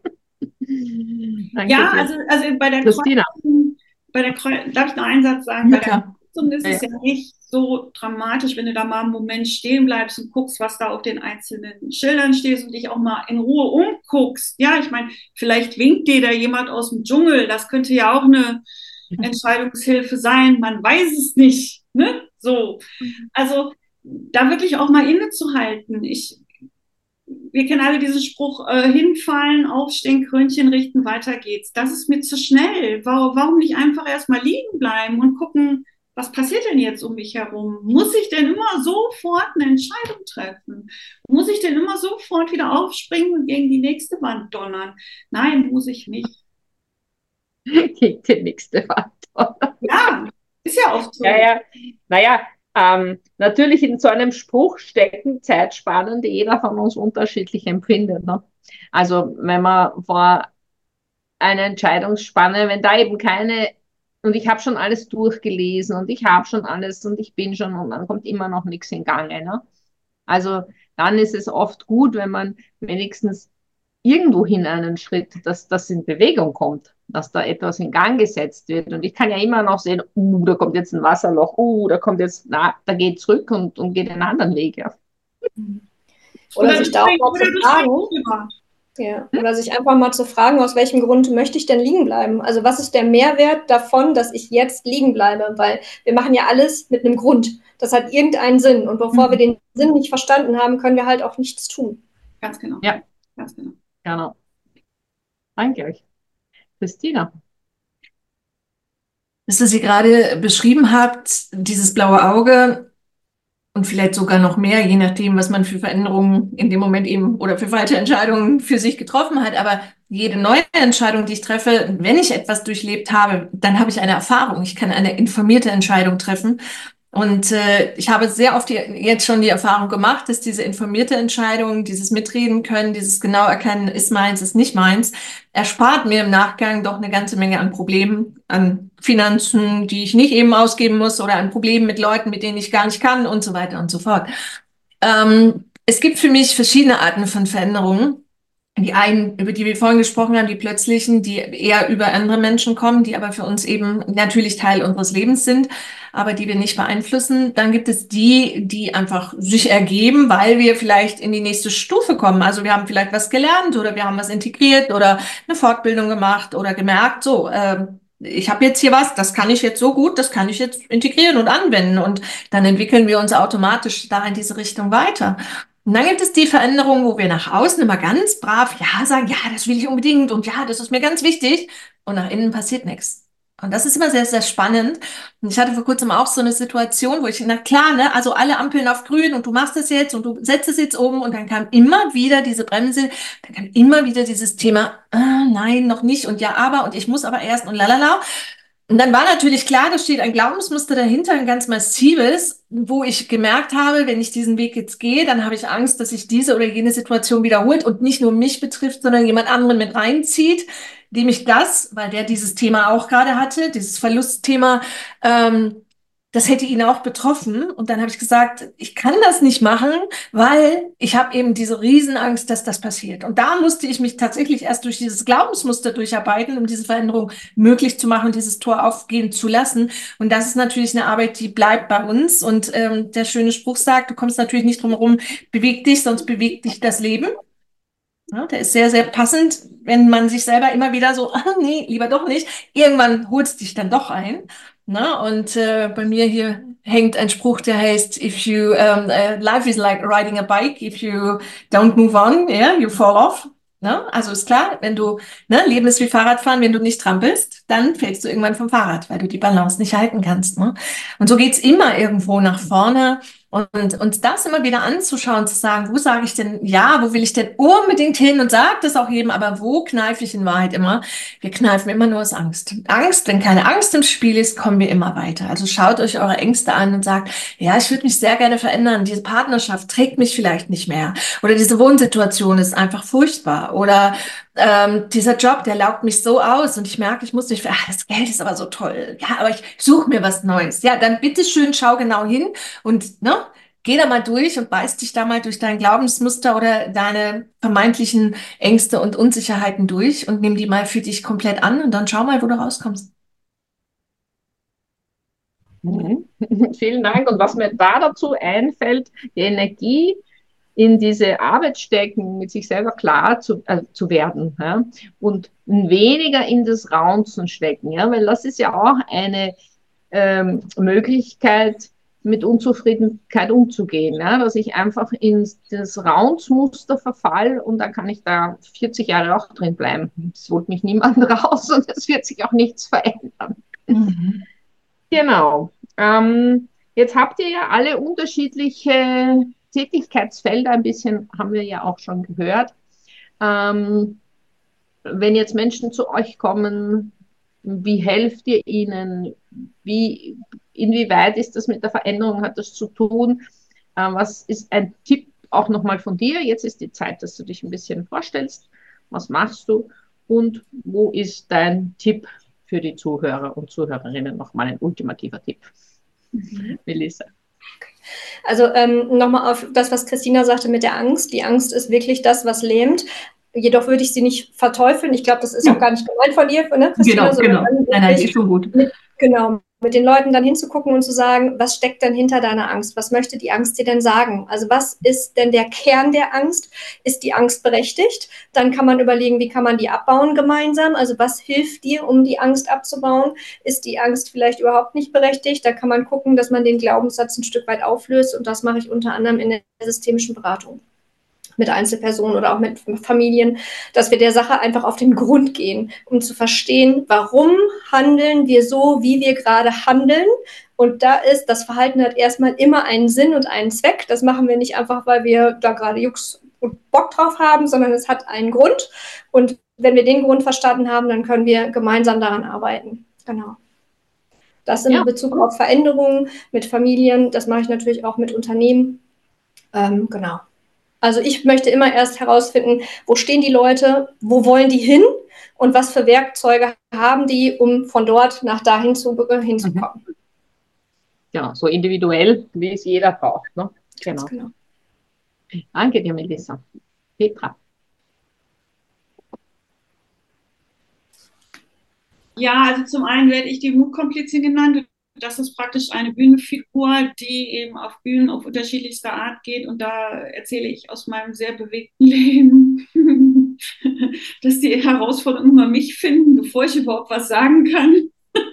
Danke Ja, dir. also, also bei der Christina. Kreuzung, bei der Kreuzung, darf ich noch einen Satz sagen? Ja, Bei der klar. Kreuzung ist es Ja. ja nicht so dramatisch, wenn du da mal einen Moment stehen bleibst und guckst, was da auf den einzelnen Schildern steht und dich auch mal in Ruhe umguckst. Ja, ich meine, vielleicht winkt dir da jemand aus dem Dschungel. Das könnte ja auch eine Entscheidungshilfe sein. Man weiß es nicht. Ne? So. Also da wirklich auch mal innezuhalten. Ich, wir kennen alle diesen Spruch, äh, hinfallen, aufstehen, Krönchen richten, weiter geht's. Das ist mir zu schnell. Warum, warum nicht einfach erstmal liegen bleiben und gucken, was passiert denn jetzt um mich herum? Muss ich denn immer sofort eine Entscheidung treffen? Muss ich denn immer sofort wieder aufspringen und gegen die nächste Wand donnern? Nein, muss ich nicht. Gegen die nächste Wand. Ja, ist ja oft so. Ja, ja. Naja, ähm, natürlich in so einem Spruch stecken Zeitspannen, die jeder von uns unterschiedlich empfindet. Ne? Also wenn man vor einer Entscheidungsspanne, wenn da eben keine, und ich habe schon alles durchgelesen und ich habe schon alles und ich bin schon und dann kommt immer noch nichts in Gange. Ne? Also dann ist es oft gut, wenn man wenigstens irgendwohin einen Schritt, dass das in Bewegung kommt, dass da etwas in Gang gesetzt wird. Und ich kann ja immer noch sehen, uh, da kommt jetzt ein Wasserloch, uh, da kommt jetzt, na, da geht zurück und, und geht einen anderen Weg. Ja. Oder, Oder sich du da auch springst- mal oder zu du fragen, springst drüber. ja, oder sich einfach mal zu fragen, aus welchem Grund möchte ich denn liegen bleiben? Also was ist der Mehrwert davon, dass ich jetzt liegen bleibe? Weil wir machen ja alles mit einem Grund. Das hat irgendeinen Sinn. Und bevor wir den Sinn nicht verstanden haben, können wir halt auch nichts tun. Ganz genau. Ja. Ganz genau. Genau. Danke euch. Christina. Das, was ihr gerade beschrieben habt, dieses blaue Auge und vielleicht sogar noch mehr, je nachdem, was man für Veränderungen in dem Moment eben oder für falsche Entscheidungen für sich getroffen hat. Aber jede neue Entscheidung, die ich treffe, wenn ich etwas durchlebt habe, dann habe ich eine Erfahrung. Ich kann eine informierte Entscheidung treffen. Und äh, ich habe sehr oft die, jetzt schon die Erfahrung gemacht, dass diese informierte Entscheidung, dieses Mitreden können, dieses genau erkennen, ist meins, ist nicht meins, erspart mir im Nachgang doch eine ganze Menge an Problemen, an Finanzen, die ich nicht eben ausgeben muss oder an Problemen mit Leuten, mit denen ich gar nicht kann und so weiter und so fort. Ähm, es gibt für mich verschiedene Arten von Veränderungen. Die einen, über die wir vorhin gesprochen haben, die plötzlichen, die eher über andere Menschen kommen, die aber für uns eben natürlich Teil unseres Lebens sind, aber die wir nicht beeinflussen. Dann gibt es die, die einfach sich ergeben, weil wir vielleicht in die nächste Stufe kommen. Also wir haben vielleicht was gelernt oder wir haben was integriert oder eine Fortbildung gemacht oder gemerkt, so, äh, ich habe jetzt hier was, das kann ich jetzt so gut, das kann ich jetzt integrieren und anwenden. Und dann entwickeln wir uns automatisch da in diese Richtung weiter. Und dann gibt es die Veränderung, wo wir nach außen immer ganz brav ja sagen, ja, das will ich unbedingt und ja, das ist mir ganz wichtig. Und nach innen passiert nichts. Und das ist immer sehr, sehr spannend. Und ich hatte vor kurzem auch so eine Situation, wo ich, na klar, ne, also alle Ampeln auf grün und du machst es jetzt und du setzt es jetzt um und dann kam immer wieder diese Bremse, dann kam immer wieder dieses Thema, ah, nein, noch nicht und ja, aber und ich muss aber erst und lalala. Und dann war natürlich klar, da steht ein Glaubensmuster dahinter, ein ganz massives, wo ich gemerkt habe, wenn ich diesen Weg jetzt gehe, dann habe ich Angst, dass sich diese oder jene Situation wiederholt und nicht nur mich betrifft, sondern jemand anderen mit reinzieht, dem ich das, weil der dieses Thema auch gerade hatte, dieses Verlustthema, ähm, das hätte ihn auch betroffen. Und dann habe ich gesagt, ich kann das nicht machen, weil ich habe eben diese Riesenangst, dass das passiert. Und da musste ich mich tatsächlich erst durch dieses Glaubensmuster durcharbeiten, um diese Veränderung möglich zu machen, dieses Tor aufgehen zu lassen. Und das ist natürlich eine Arbeit, die bleibt bei uns. Und ähm, der schöne Spruch sagt, du kommst natürlich nicht drum herum, beweg dich, sonst bewegt dich das Leben. Ja, der ist sehr, sehr passend, wenn man sich selber immer wieder so, ah, nee, lieber doch nicht. Irgendwann holt es dich dann doch ein. Na, und äh, bei mir hier hängt ein Spruch, der heißt, if you, um, uh, life is like riding a bike, if you don't move on, yeah, you fall off. Na, also ist klar, wenn du, ne, Leben ist wie Fahrradfahren, wenn du nicht trampelst, dann fällst du irgendwann vom Fahrrad, weil du die Balance nicht halten kannst. Ne? Und so geht's immer irgendwo nach vorne. Und uns das immer wieder anzuschauen, zu sagen, wo sage ich denn ja, wo will ich denn unbedingt hin und sage das auch jedem, aber wo kneife ich in Wahrheit immer? Wir kneifen immer nur aus Angst. Angst, wenn keine Angst im Spiel ist, kommen wir immer weiter. Also schaut euch eure Ängste an und sagt, ja, ich würde mich sehr gerne verändern. Diese Partnerschaft trägt mich vielleicht nicht mehr. Oder diese Wohnsituation ist einfach furchtbar. Oder ähm, dieser Job, der laugt mich so aus und ich merke, ich muss nicht, ach, das Geld ist aber so toll. Ja, aber ich suche mir was Neues. Ja, dann bitteschön, schau genau hin und, ne, geh da mal durch und beiß dich da mal durch dein Glaubensmuster oder deine vermeintlichen Ängste und Unsicherheiten durch und nimm die mal für dich komplett an und dann schau mal, wo du rauskommst. Mhm. Vielen Dank. Und was mir da dazu einfällt, die Energie in diese Arbeit stecken, mit sich selber klar zu, äh, zu werden, ja? Und weniger in das Raunzen stecken, ja? Weil das ist ja auch eine ähm, Möglichkeit, mit Unzufriedenheit umzugehen, ja? Dass ich einfach in das Raunzmuster verfall und dann kann ich da vierzig Jahre auch drin bleiben. Es holt mich niemand raus und es wird sich auch nichts verändern. Mhm. Genau. Ähm, jetzt habt ihr ja alle unterschiedliche Tätigkeitsfelder, ein bisschen haben wir ja auch schon gehört. Ähm, wenn jetzt Menschen zu euch kommen, wie helft ihr ihnen? Wie, inwieweit ist das mit der Veränderung, hat das zu tun? Ähm, was ist ein Tipp auch nochmal von dir? Jetzt ist die Zeit, dass du dich ein bisschen vorstellst. Was machst du? Und wo ist dein Tipp für die Zuhörer und Zuhörerinnen? Nochmal ein ultimativer Tipp. Mhm. Melissa. Also ähm, nochmal auf das, was Christina sagte mit der Angst. Die Angst ist wirklich das, was lähmt. Jedoch würde ich sie nicht verteufeln. Ich glaube, das ist ja auch gar nicht gemeint von ihr, ne, Christina? Genau, genau. Nein, nein, die ist schon gut. Mit, genau. Mit den Leuten dann hinzugucken und zu sagen, was steckt denn hinter deiner Angst? Was möchte die Angst dir denn sagen? Also was ist denn der Kern der Angst? Ist die Angst berechtigt? Dann kann man überlegen, wie kann man die abbauen gemeinsam? Also was hilft dir, um die Angst abzubauen? Ist die Angst vielleicht überhaupt nicht berechtigt? Da kann man gucken, dass man den Glaubenssatz ein Stück weit auflöst und das mache ich unter anderem in der systemischen Beratung mit Einzelpersonen oder auch mit Familien, dass wir der Sache einfach auf den Grund gehen, um zu verstehen, warum handeln wir so, wie wir gerade handeln. Und da ist, das Verhalten hat erstmal immer einen Sinn und einen Zweck. Das machen wir nicht einfach, weil wir da gerade Jux und Bock drauf haben, sondern es hat einen Grund. Und wenn wir den Grund verstanden haben, dann können wir gemeinsam daran arbeiten. Genau. Das in ja. Bezug auf Veränderungen mit Familien, das mache ich natürlich auch mit Unternehmen. Ähm, genau. Also ich möchte immer erst herausfinden, wo stehen die Leute, wo wollen die hin und was für Werkzeuge haben die, um von dort nach dahin zu, hinzukommen. Ja, so individuell, wie es jeder braucht. Ne? Genau. genau. Danke dir, Melissa. Petra. Ja, also zum einen werde ich die Mutkomplizin genannt. Das ist praktisch eine Bühnenfigur, die eben auf Bühnen auf unterschiedlichster Art geht. Und da erzähle ich aus meinem sehr bewegten Leben, dass die Herausforderungen immer mich finden, bevor ich überhaupt was sagen kann.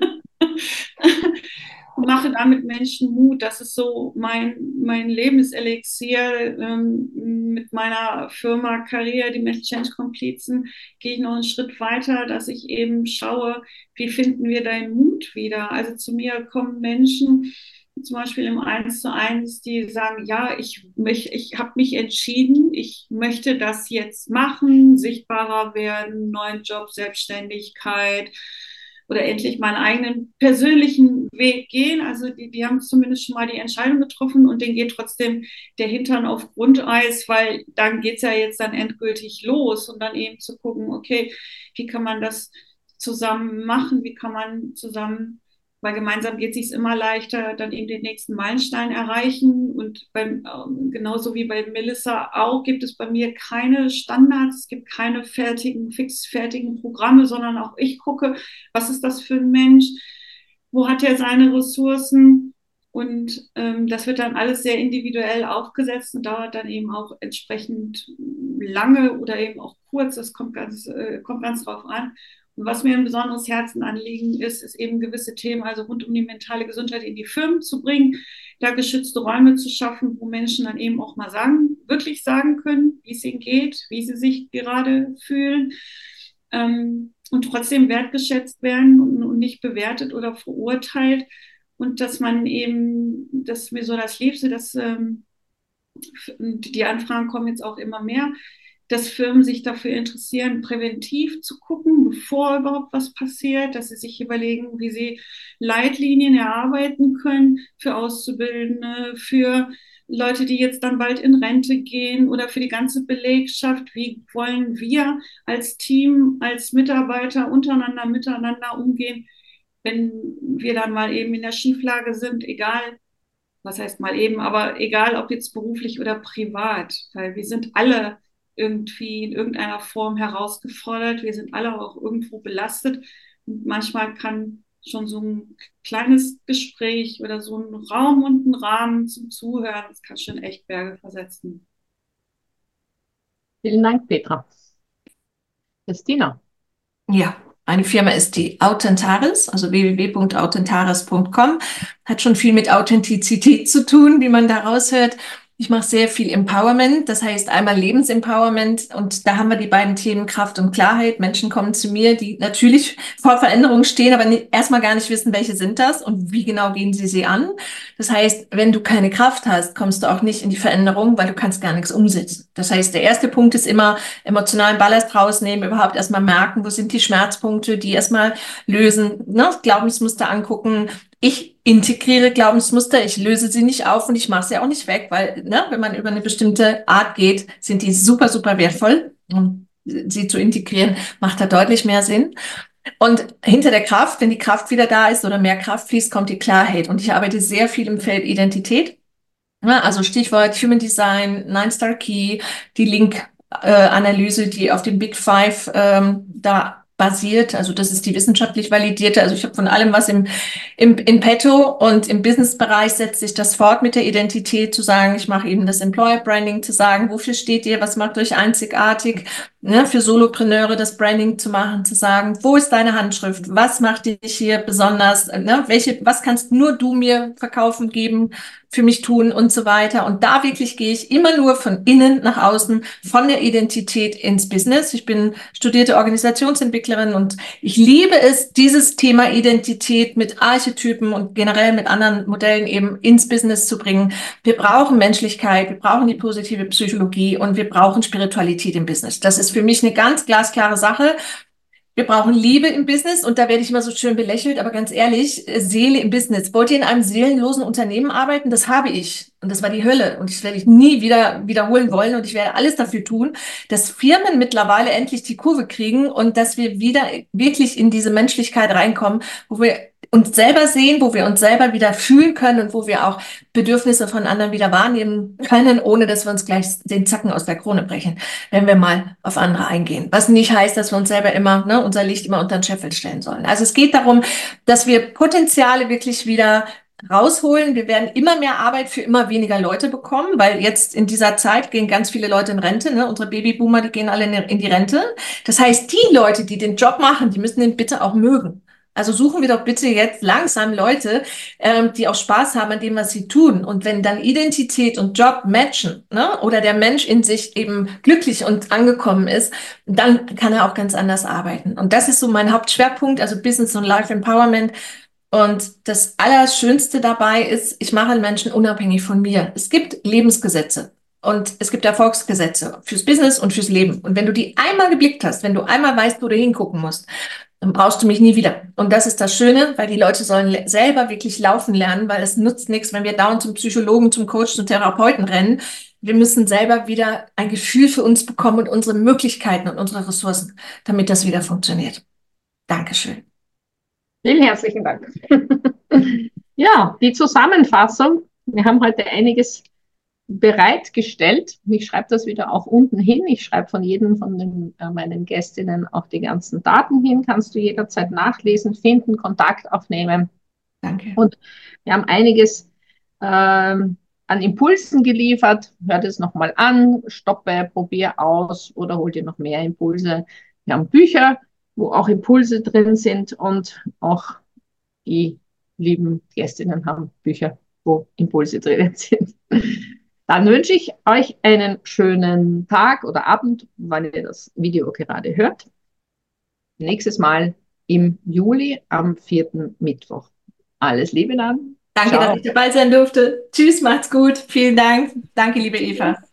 Mache damit Menschen Mut. Das ist so mein, mein Lebenselixier. Ähm, mit meiner Firma Karriere, die Mental Change Komplizen, gehe ich noch einen Schritt weiter, dass ich eben schaue, wie finden wir deinen Mut wieder. Also zu mir kommen Menschen, zum Beispiel im Eins zu eins, die sagen, ja, ich, ich, ich habe mich entschieden, ich möchte das jetzt machen, sichtbarer werden, neuen Job, Selbstständigkeit, oder endlich meinen eigenen persönlichen Weg gehen. Also die, die haben zumindest schon mal die Entscheidung getroffen und denen geht trotzdem der Hintern auf Grundeis, weil dann geht's ja jetzt dann endgültig los und dann eben zu gucken, okay, wie kann man das zusammen machen, wie kann man zusammen, weil gemeinsam geht es sich immer leichter, dann eben den nächsten Meilenstein erreichen. Und beim, genauso wie bei Melissa auch, gibt es bei mir keine Standards, es gibt keine fertigen, fixfertigen Programme, sondern auch ich gucke, was ist das für ein Mensch, wo hat er seine Ressourcen? Und ähm, das wird dann alles sehr individuell aufgesetzt und dauert dann eben auch entsprechend lange oder eben auch kurz, das kommt ganz, äh, kommt ganz drauf an. Und was mir ein besonderes Herzenanliegen ist, ist eben gewisse Themen, also rund um die mentale Gesundheit in die Firmen zu bringen, da geschützte Räume zu schaffen, wo Menschen dann eben auch mal sagen, wirklich sagen können, wie es ihnen geht, wie sie sich gerade fühlen, ähm, und trotzdem wertgeschätzt werden und, und nicht bewertet oder verurteilt. Und dass man eben, das ist mir so das Liebste, dass ähm, die Anfragen kommen jetzt auch immer mehr, dass Firmen sich dafür interessieren, präventiv zu gucken, bevor überhaupt was passiert, dass sie sich überlegen, wie sie Leitlinien erarbeiten können für Auszubildende, für Leute, die jetzt dann bald in Rente gehen oder für die ganze Belegschaft. Wie wollen wir als Team, als Mitarbeiter untereinander, miteinander umgehen, wenn wir dann mal eben in der Schieflage sind, egal, was heißt mal eben, aber egal, ob jetzt beruflich oder privat, weil wir sind alle irgendwie in irgendeiner Form herausgefordert. Wir sind alle auch irgendwo belastet. Und manchmal kann schon so ein kleines Gespräch oder so ein Raum und ein Rahmen zum Zuhören, das kann schon echt Berge versetzen. Vielen Dank, Petra. Christina. Ja, eine Firma ist die Authentaris, also w w w punkt authentaris punkt com. Hat schon viel mit Authentizität zu tun, wie man da raushört. Ich mache sehr viel Empowerment, das heißt einmal Lebensempowerment und da haben wir die beiden Themen Kraft und Klarheit. Menschen kommen zu mir, die natürlich vor Veränderungen stehen, aber nicht, erstmal gar nicht wissen, welche sind das und wie genau gehen sie sie an. Das heißt, wenn du keine Kraft hast, kommst du auch nicht in die Veränderung, weil du kannst gar nichts umsetzen. Das heißt, der erste Punkt ist immer emotionalen Ballast rausnehmen, überhaupt erstmal merken, wo sind die Schmerzpunkte, die erstmal lösen, ne? Glaubensmuster angucken. Ich integriere Glaubensmuster, ich löse sie nicht auf und ich mache sie auch nicht weg, weil, ne, wenn man über eine bestimmte Art geht, sind die super, super wertvoll. Und sie zu integrieren, macht da deutlich mehr Sinn. Und hinter der Kraft, wenn die Kraft wieder da ist oder mehr Kraft fließt, kommt die Klarheit. Und ich arbeite sehr viel im Feld Identität. Ja, also Stichwort Human Design, Nine Star Key, die Link-Analyse, die auf dem Big Five ähm, da basiert, also das ist die wissenschaftlich validierte, also ich habe von allem was im, im in petto und im Businessbereich setzt sich das fort mit der Identität, zu sagen, ich mache eben das Employer Branding, zu sagen, wofür steht ihr, was macht euch einzigartig, ne, für Solopreneure das Branding zu machen, zu sagen, wo ist deine Handschrift, was macht dich hier besonders, ne, welche, was kannst nur du mir verkaufen, geben, für mich tun und so weiter. Und da wirklich gehe ich immer nur von innen nach außen, von der Identität ins Business. Ich bin studierte Organisationsentwicklerin und ich liebe es, dieses Thema Identität mit Archetypen und generell mit anderen Modellen eben ins Business zu bringen. Wir brauchen Menschlichkeit, wir brauchen die positive Psychologie und wir brauchen Spiritualität im Business. Das ist für mich eine ganz glasklare Sache. Wir brauchen Liebe im Business und da werde ich immer so schön belächelt, aber ganz ehrlich, Seele im Business. Wollt ihr in einem seelenlosen Unternehmen arbeiten? Das habe ich und das war die Hölle und das werde ich nie wieder wiederholen wollen und ich werde alles dafür tun, dass Firmen mittlerweile endlich die Kurve kriegen und dass wir wieder wirklich in diese Menschlichkeit reinkommen, wo wir uns selber sehen, wo wir uns selber wieder fühlen können und wo wir auch Bedürfnisse von anderen wieder wahrnehmen können, ohne dass wir uns gleich den Zacken aus der Krone brechen, wenn wir mal auf andere eingehen. Was nicht heißt, dass wir uns selber immer, ne, unser Licht immer unter den Scheffel stellen sollen. Also es geht darum, dass wir Potenziale wirklich wieder rausholen. Wir werden immer mehr Arbeit für immer weniger Leute bekommen, weil jetzt in dieser Zeit gehen ganz viele Leute in Rente. Ne? Unsere Babyboomer, die gehen alle in die Rente. Das heißt, die Leute, die den Job machen, die müssen den bitte auch mögen. Also suchen wir doch bitte jetzt langsam Leute, ähm, die auch Spaß haben an dem, was sie tun. Und wenn dann Identität und Job matchen, ne, oder der Mensch in sich eben glücklich und angekommen ist, dann kann er auch ganz anders arbeiten. Und das ist so mein Hauptschwerpunkt, also Business und Life Empowerment. Und das Allerschönste dabei ist, ich mache Menschen unabhängig von mir. Es gibt Lebensgesetze. Und es gibt Erfolgsgesetze fürs Business und fürs Leben. Und wenn du die einmal geblickt hast, wenn du einmal weißt, wo du hingucken musst, dann brauchst du mich nie wieder. Und das ist das Schöne, weil die Leute sollen le- selber wirklich laufen lernen, weil es nutzt nichts, wenn wir dauernd zum Psychologen, zum Coach, zum Therapeuten rennen. Wir müssen selber wieder ein Gefühl für uns bekommen und unsere Möglichkeiten und unsere Ressourcen, damit das wieder funktioniert. Dankeschön. Vielen herzlichen Dank. Ja, die Zusammenfassung. Wir haben heute einiges bereitgestellt. Ich schreibe das wieder auch unten hin. Ich schreibe von jedem von den, äh, meinen Gästinnen auch die ganzen Daten hin. Kannst du jederzeit nachlesen, finden, Kontakt aufnehmen. Danke. Und wir haben einiges ähm, an Impulsen geliefert. Hör das nochmal an, stoppe, probier aus oder hol dir noch mehr Impulse. Wir haben Bücher, wo auch Impulse drin sind und auch die lieben Gästinnen haben Bücher, wo Impulse drin sind. Dann wünsche ich euch einen schönen Tag oder Abend, wann ihr das Video gerade hört. Nächstes Mal im Juli am vierten Mittwoch. Alles Liebe dann. Danke, Ciao. dass ich dabei sein durfte. Tschüss, macht's gut. Vielen Dank. Danke, liebe Eva.